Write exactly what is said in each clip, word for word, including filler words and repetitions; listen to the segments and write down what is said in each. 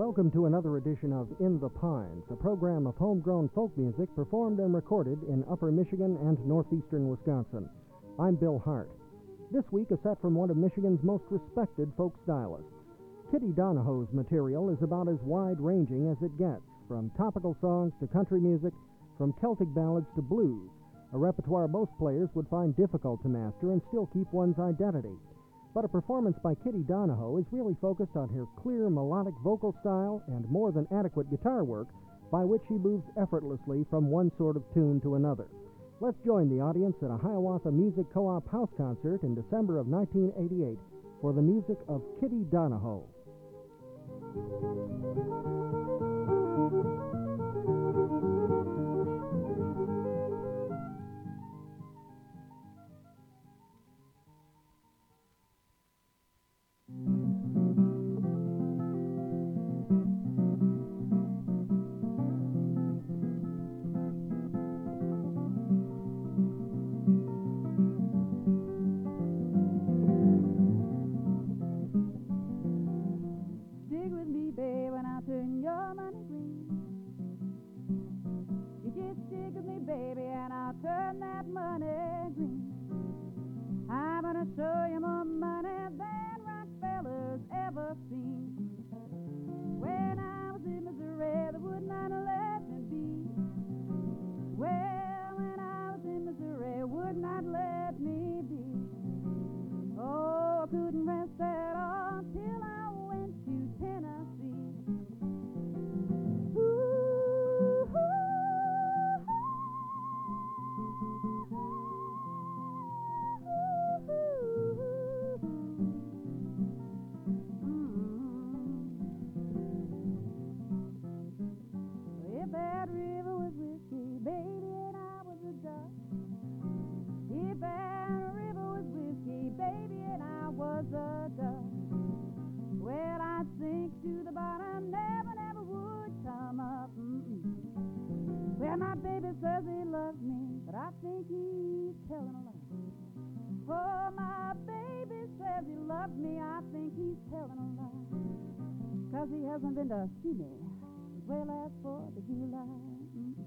Welcome to another edition of In the Pines, a program of homegrown folk music performed and recorded in Upper Michigan and northeastern Wisconsin. I'm Bill Hart. This week, a set from one of Michigan's most respected folk stylists. Kitty Donahoe's material is about as wide-ranging as it gets, from topical songs to country music, from Celtic ballads to blues, a repertoire most players would find difficult to master and still keep one's identity. But a performance by Kitty Donahoe is really focused on her clear melodic vocal style and more than adequate guitar work, by which she moves effortlessly from one sort of tune to another. Let's join the audience at a Hiawatha Music Co-op house concert in December of nineteen eighty-eight for the music of Kitty Donahoe. He hasn't been to see me as well as for the July. Mm-hmm.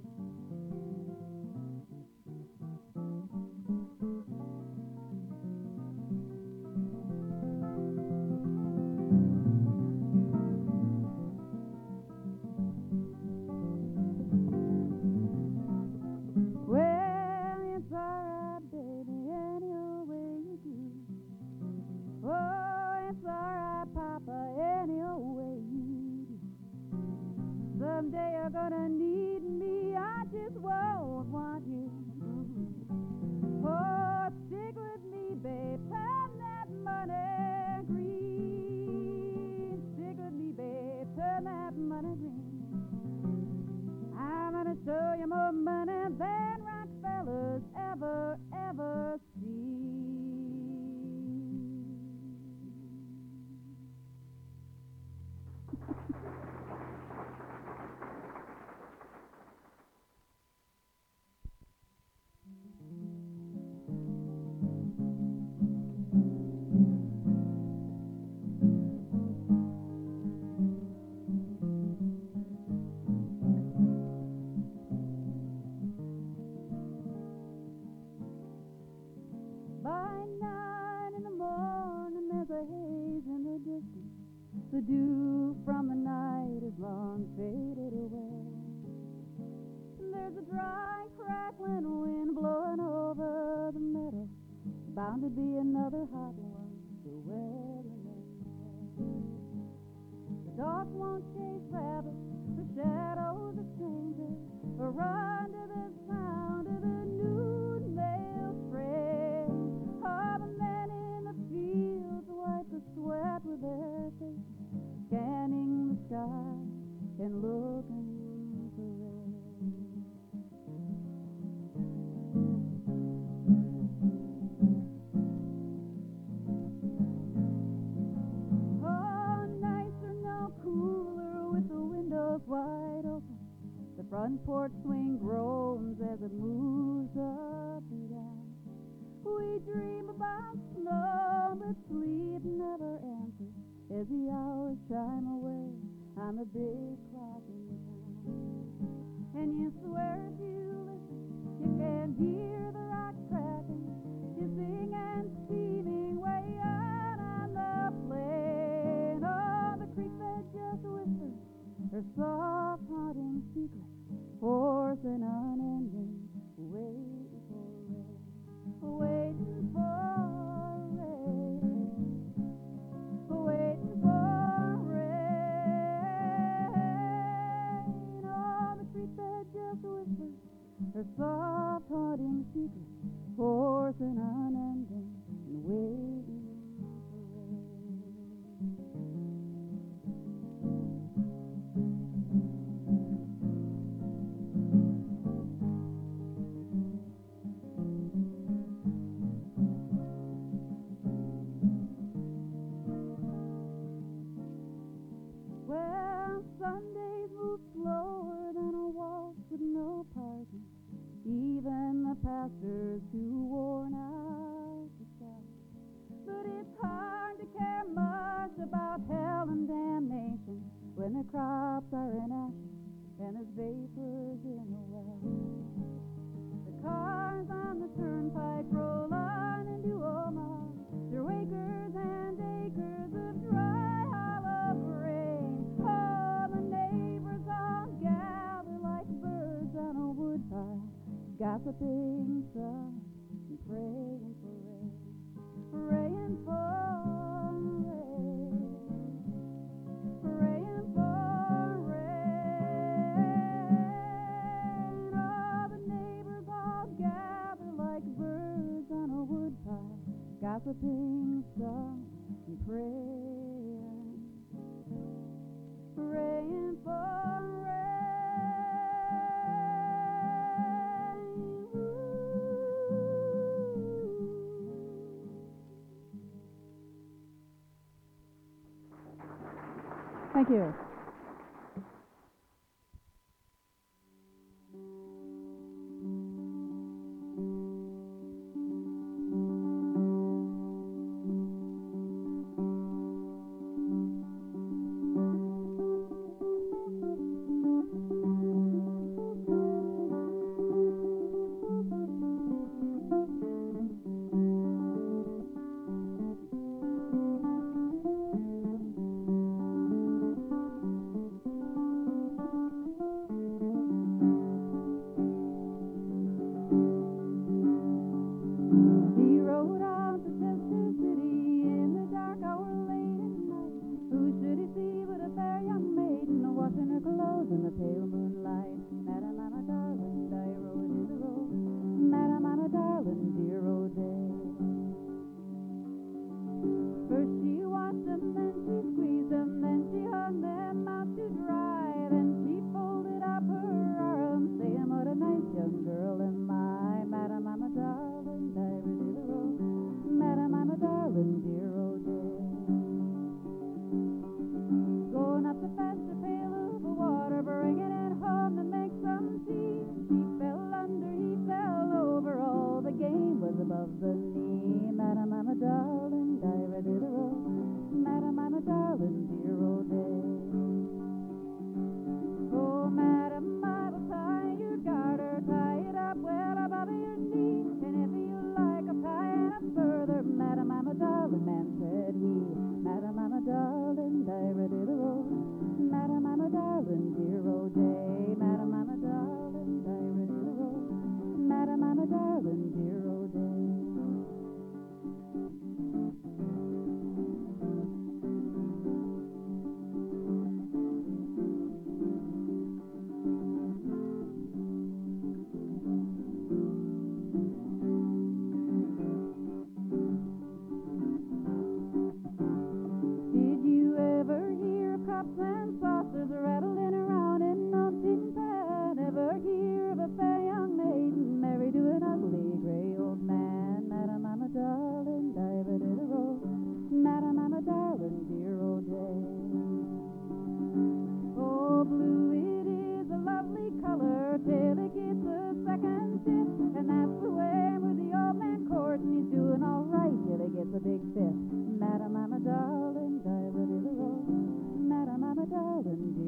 Well, it's alright, baby, any old way you do. Oh, it's alright, Papa, any old way you do. Someday you're gonna need me, I just won't want you. Mm-hmm. Oh, stick with me, babe, turn that money green. Stick with me, babe, turn that money green. I'm gonna show you more money than Rockefellers ever, ever see. The dew from the night is long faded away. There's a dry, crackling wind blowing over the meadow. Bound to be another hot one to wear the The dogs won't chase rabbits, the shadows are strangers, or run to the sound of the noon mail train. Oh, the men in the fields wipe the sweat with their faces, scanning the sky and looking for rain. Oh, nights are now cooler with the windows wide open. The front porch swing groans as it moves up and down. We dream about snow, but sleep never answers as the hours chime away on the big clock in town. And you swear if you listen, you can hear the rock cracking, hissing and steaming way out on the plain. Oh, the creek bed just whispers her soft haunting secret, hoarse and unending, waiting for rain, waiting for rain, waiting for rain. Oh, the creek bed just whispers her soft haunting secret, hoarse and unending, and waiting for rain. Well, Sundays move slower than a waltz with no party. Even the pastor's too worn out to shout. But it's hard to care much about hell and damnation when the crops are in ashes and there's vapors in the well. The cars on the turnpike roll on into Omaha through acres and acres of dry hollow grain. Oh, the neighbors all gather like birds on a woodpile, gossiping some and praying for rain, praying for rain, praying for rain. Oh, the neighbors all gather like birds on a woodpile, gossiping some and praying, praying for rain. Thank you. He rode out to Chester City in the dark hour late at night. Who should he see but a fair young maiden washing her clothes in the pale moonlight? Madam, I'm a darling, I rode to the road. Madam, I'm a darling, dear old day. First she washed them, then she squeezed them, then she hung them out to dry. Then she folded up her arms, saying, what a nice young girl am I. Madam, I'm a darling, I rode to the road. Madam, I'm a darling, dear old day. Going up to fetch a pail of water, bringing it home to make some tea. She fell under, he fell over, all the game was above the knee. Madam, I'm a darling, I rode to the road. Madam, I'm a darling, dear old day. Oh, madam, I will tie your garter, tie it up well above your knee. And if you like, I'll tie it up further. Madam, I'm a darling man, said he. Madam, I'm a darling, I rode to the road. Madam, I'm a darling, dear old day. Madam, I'm a darling, I rode to the road. Madam, I'm a darling, dear old day. Did you ever hear of cups and saucers rattling around in Naughty Pan? Ever hear of a fair young maiden married to an ugly gray old man? Madam, I'm a darling, I rode to the road. Madam, I'm a darling, dear old day. Oh, blue it is a lovely color till it gets a second shift, and that's the way with the old man courting. He's doing all right till he gets a big fifth. Madam, I'm a darling, I rode to the road. Madam, I'm a darling, dear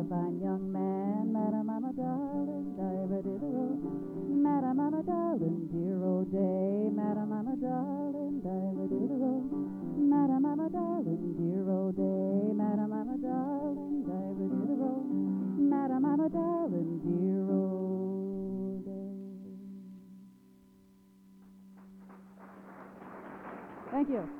fine young man. Madam, I'm a darling, diver-diddle-o. Madam, I'm a darling, dear old day. Madam, I'm a darling, diver-diddle-o. Madam, I'm a darling, dear old day. Madam, I'm a darling, diver-diddle-o. Madam, I'm a darling, dear old day. Thank you.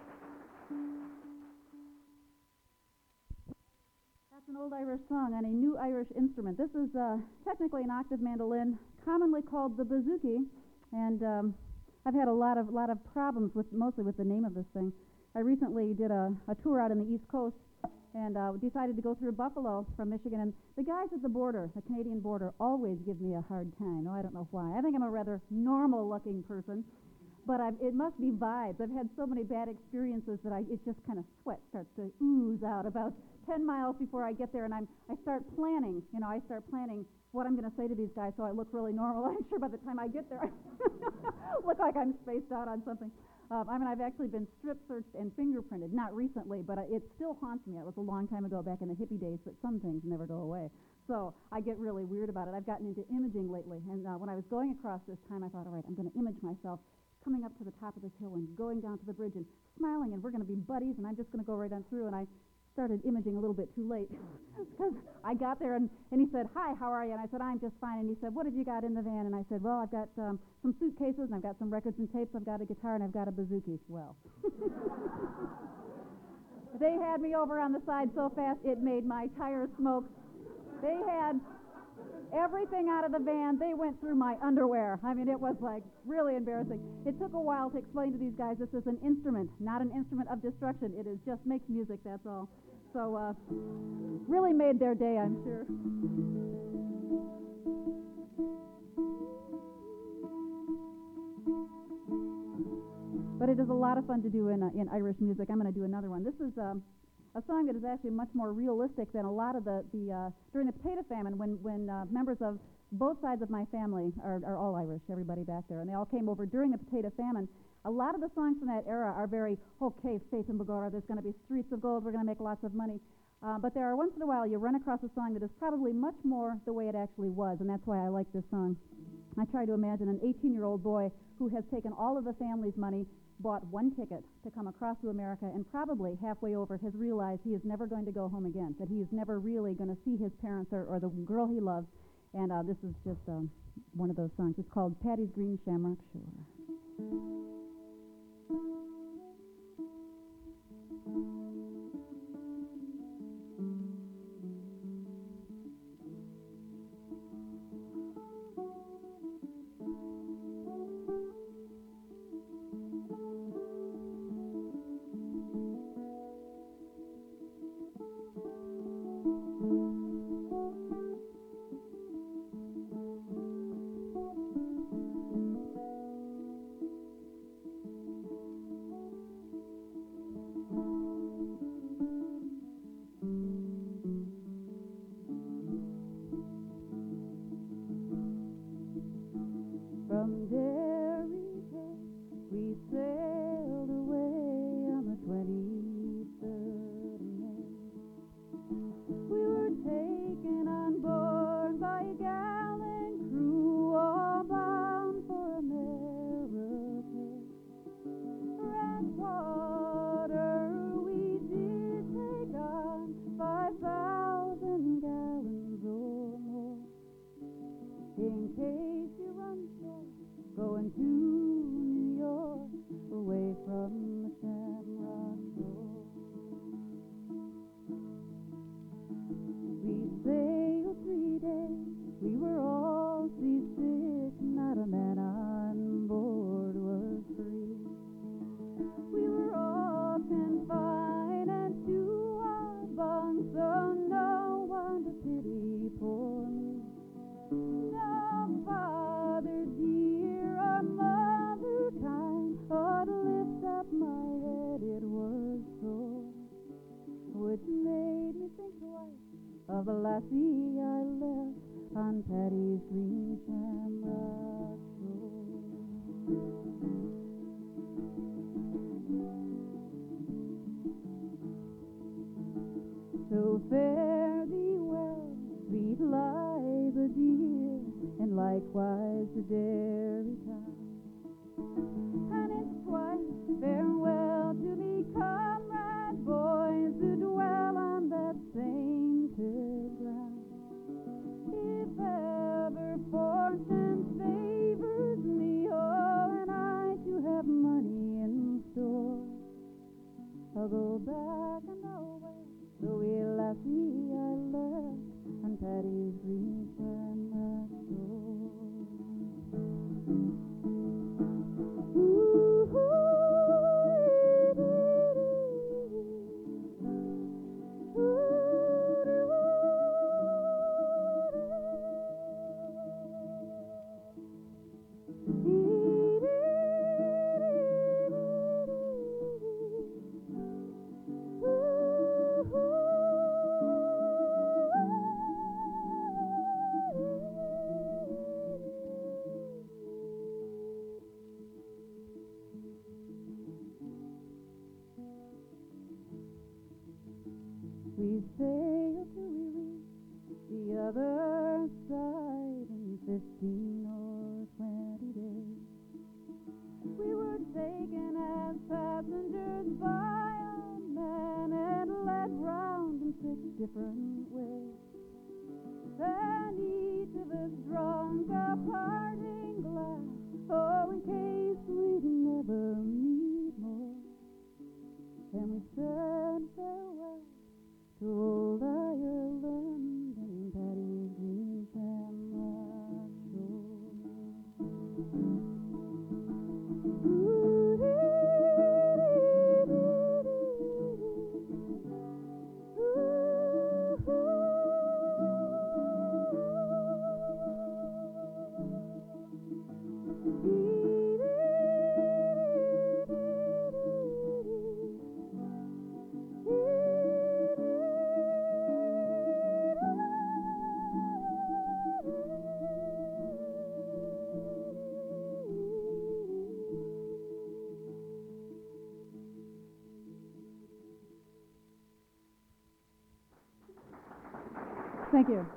That's an old Irish song on a new Irish instrument. This is uh, technically an octave mandolin, commonly called the bouzouki, and um, I've had a lot of lot of problems with mostly with the name of this thing. I recently did a, a tour out on the East Coast and uh, decided to go through Buffalo from Michigan, and the guys at the border, the Canadian border, always give me a hard time. Oh, I don't know why. I think I'm a rather normal-looking person. But I've, it must be vibes. I've had so many bad experiences that I, it just kind of sweat starts to ooze out about ten miles before I get there, and I'm, I start planning. You know, I start planning what I'm going to say to these guys so I look really normal. I'm sure by the time I get there, I look like I'm spaced out on something. Um, I mean, I've actually been strip searched and fingerprinted, not recently, but I, it still haunts me. It was a long time ago, back in the hippie days, but some things never go away. So I get really weird about it. I've gotten into imaging lately, and uh, when I was going across this time, I thought, all right, I'm going to image myself coming up to the top of this hill and going down to the bridge and smiling, and we're going to be buddies, and I'm just going to go right on through. And I started imaging a little bit too late because I got there, and, and he said, hi, how are you? And I said, I'm just fine. And he said, what have you got in the van? And I said, well, I've got um, some suitcases, and I've got some records and tapes, I've got a guitar, and I've got a bouzouki. Well, they had me over on the side so fast it made my tires smoke. They had everything out of the van. They went through my underwear. I mean, it was like really embarrassing. It took a while to explain to these guys this is an instrument, not an instrument of destruction. It is just makes music, that's all. So uh, really made their day, I'm sure. But it is a lot of fun to do in, uh, in Irish music. I'm going to do another one. This is um, a song that is actually much more realistic than a lot of the, the uh, during the potato famine, when, when uh, members of both sides of my family are, are all Irish, everybody back there, and they all came over during the potato famine. A lot of the songs from that era are very, okay, Faith and Begorra, there's going to be streets of gold, we're going to make lots of money. Uh, but there are once in a while you run across a song that is probably much more the way it actually was, and that's why I like this song. I try to imagine an eighteen-year-old boy who has taken all of the family's money, bought one ticket to come across to America, and probably halfway over has realized he is never going to go home again, that he is never really going to see his parents or, or the girl he loves. And uh, this is just um, one of those songs. It's called Paddy's Green Shamrock Shore. From Derryhead we sailed away on the twenty-third of May. We were taken on board by a gallant crew, all bound for America. Red water we did take on, five thousand gallons or more, in case you run short going to New York, away from the Shamrock Shore. We sailed three days, we were all seasick, not a man on board was free. We were all confined and to our bunks, so no one to pity poor me. No father dear or mother kind, oh, to lift up my head it was sore, which made me think twice of the lassie I left on Paddy's Green Shamrock Shore. So fare thee well, likewise the dairy cow. And it's twice farewell to me, comrade boys who dwell on that sainted ground. If ever fortune favors me, oh, and I to have money in store, I'll go back and away the wee lassie I left on Paddy's green sandlot shore. We sailed till we reached the other side in fifteen or twenty days. We were taken as passengers by a man and led round in six different ways. Then each of us drunk a parting glass, oh, in case we'd never meet more. And we said farewell to old Ireland and Paddy's green sandlot shore. Thank you.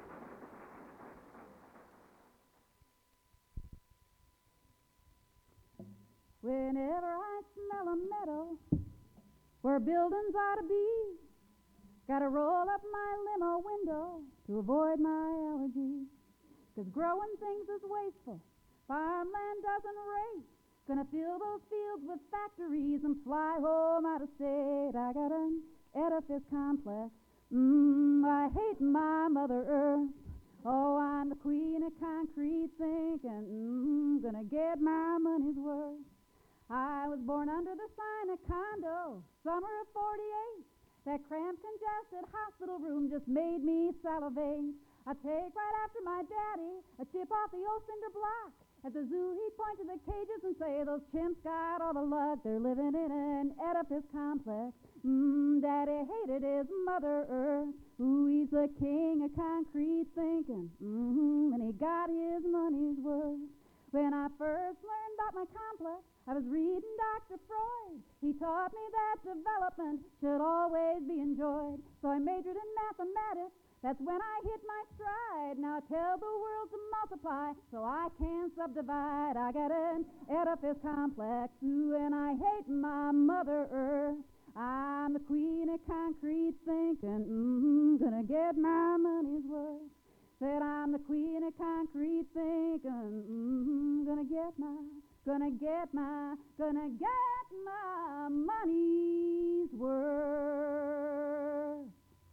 Whenever I smell a meadow where buildings ought to be, gotta roll up my limo window to avoid my allergies. 'Cause growing things is wasteful, farmland doesn't rate. Gonna fill those fields with factories and fly home out of state. I got an edifice complex. Mmm, I hate my Mother Earth. Oh, I'm the queen of concrete thinking. Mmm, gonna get my money's worth. I was born under the sign of condo, summer of forty-eight. That cramped, congested hospital room just made me salivate. I take right after my daddy a chip off the old cinder block. At the zoo, he'd point to the cages and say, those chimps got all the luck. They're living in an edifice complex. Mmm, Daddy hated his Mother Earth. Ooh, he's the king of concrete thinking. Mmm, and he got his money's worth. When I first learned about my complex, I was reading Doctor Freud. He taught me that development should always be enjoyed. So I majored in mathematics. That's when I hit my stride. Now I tell the world to multiply so I can subdivide. I got an edifice complex, ooh, and I hate my Mother Earth. I'm the queen of concrete thinking, mm-hmm, gonna get my money's worth. Said I'm the queen of concrete thinking, mm-hmm, gonna get my, gonna get my, gonna get my money's worth.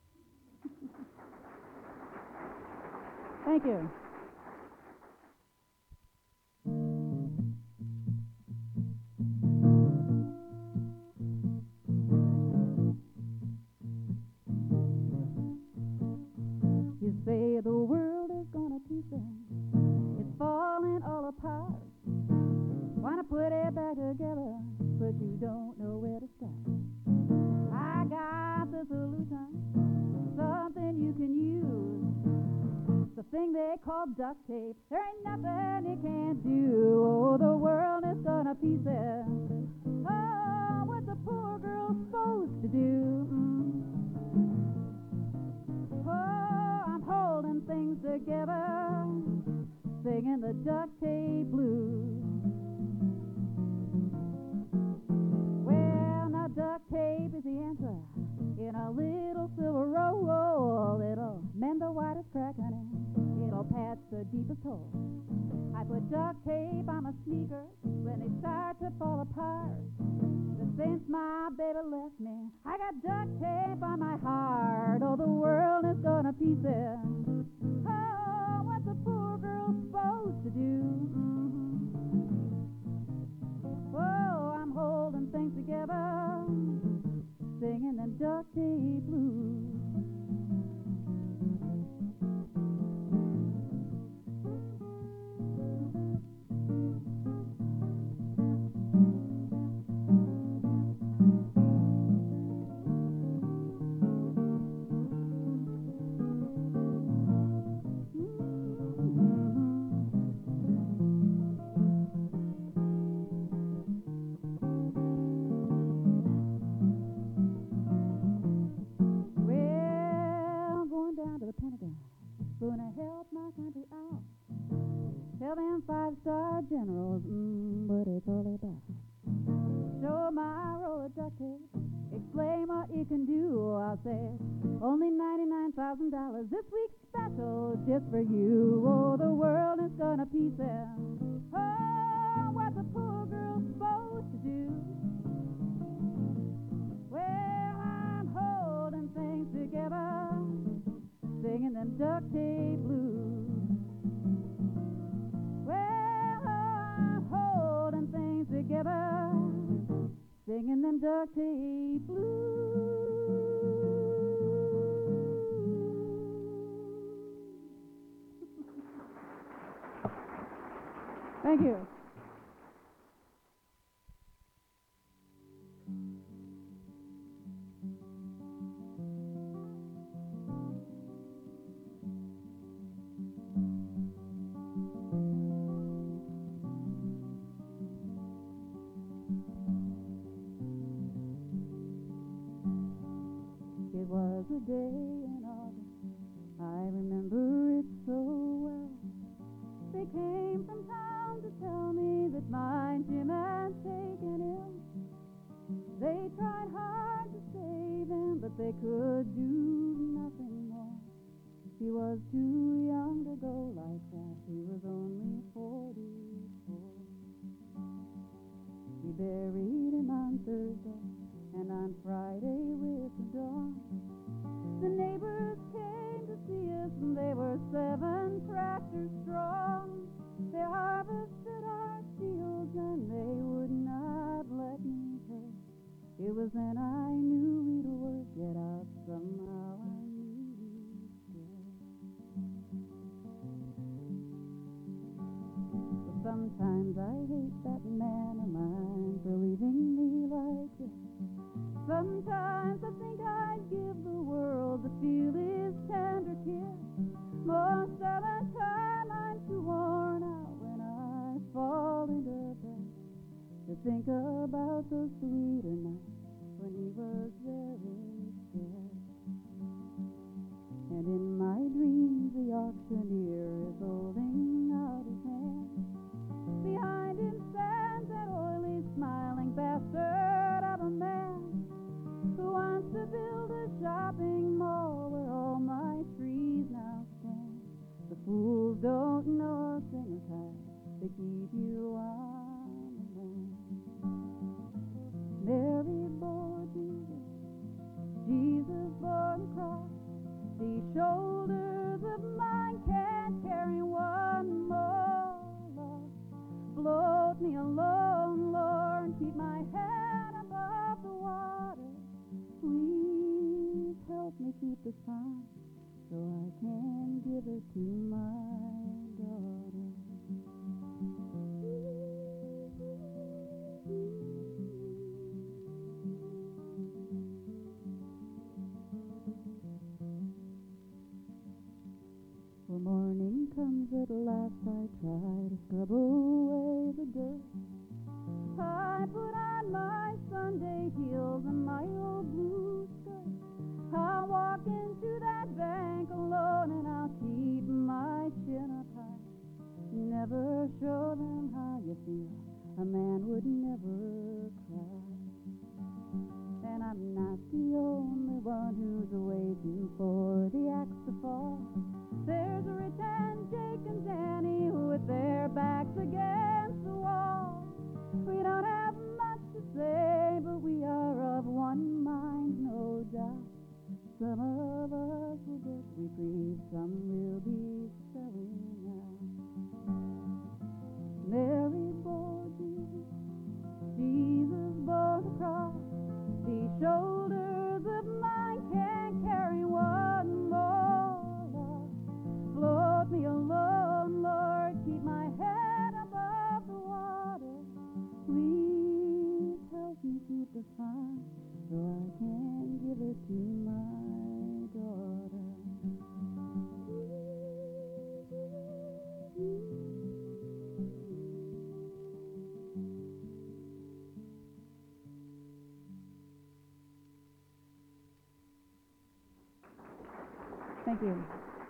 Thank you. You say the world is gonna pieces, it's falling all apart. Wanna put it back together, but you don't know where to start. I got the solution, something you can use. The thing they call duct tape, there ain't nothing it can't do. Oh, the world is gonna pieces. Oh, what's a poor girl supposed to do? Mm. Oh, I'm holding things together. Say singing the duct tape blues. Well, now duct tape is the answer in a little silver roll. It'll mend the widest crack, honey. It'll patch the deepest hole. I put duct tape on my sneakers when they start to fall apart. But since my baby left me, I got duct tape on my heart. Oh, the world is gonna pieces. Oh, what's a poor girl supposed to do? Mm-hmm. Oh, I'm holding things together, singing them duct tape blues. Gonna help my country out. Tell them five-star generals, mm, what it's all about. Show my roll of duct tape, explain what you can do. I'll say, only ninety-nine thousand dollars this week's special just for you. Oh, the world is gonna pieces. Oh, what's a poor girl supposed to do? Well, I'm holding things together, singing them duct tape blues. Well, I'm holding things together, singing them duct tape blues. Thank you. It was a day in August, I remember it so well. They came from town to tell me that my Jim had taken ill. They tried hard to save him, but they could do nothing more. He was too young to go like that, he was only forty-four. We buried him on Thursday, and on Friday with the dawn, the neighbors came to see us, and they were seven tractors strong. They harvested our fields, and they would not let me pay. It was then I knew we'd work it out somehow. I knew we'd stay. But sometimes I hate that man of mine for leaving me like this. Sometimes I think I'd give the world to feel his tender kiss. Most of the time I'm too worn out when I fall into bed to think about those sweeter nights when he was very scared. And in my dreams the auctioneer is holding out his hand. Behind him stands that oily smiling bastard of a man who wants to build a shopping mall where all my trees now stand. The fools don't know a thing of how to keep you on the land. Mary bore Jesus, Jesus bore the cross. These shoulders of mine can't carry one more loss. Float me alone, Lord, keep my head above the water. Please help me keep the song so I can give it to my daughter. When morning comes at last, I try to scrub away the dirt. I put on my Sunday heels and my old blue skirt. I'll walk into that bank alone and I'll keep my chin up high. There's Rich and Jake and Danny with their backs against the wall. We don't have much to say, but we are of one mind, no doubt. Some of us will get reprieve, some will be selling out. Mary bore Jesus, Jesus bore the cross. These shoulders of mine can't carry one more loss. Float me alone, Lord, keep my head above the water. Please help me keep the fun so I can give it to my daughter. Thank you.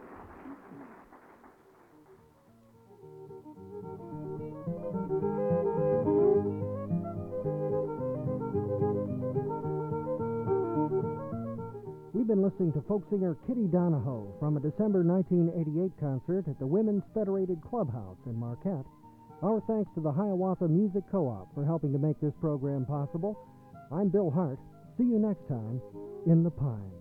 We've been listening to folk singer Kitty Donahoe from a December nineteen eighty-eight concert at the Women's Federated Clubhouse in Marquette. Our thanks to the Hiawatha Music Co-op for helping to make this program possible. I'm Bill Hart. See you next time in the Pines.